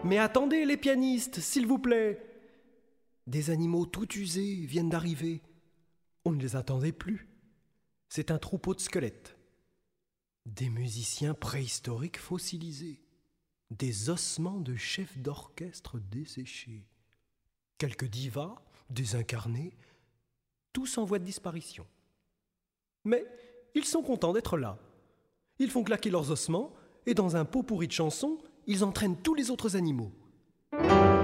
Mais attendez, les pianistes, s'il vous plaît. Des animaux tout usés viennent d'arriver. On ne les attendait plus. C'est un troupeau de squelettes. Des musiciens préhistoriques fossilisés. Des ossements de chefs d'orchestre desséchés. Quelques divas, désincarnées, tous en voie de disparition. Mais ils sont contents d'être là. Ils font claquer leurs ossements et dans un pot pourri de chansons, ils entraînent tous les autres animaux.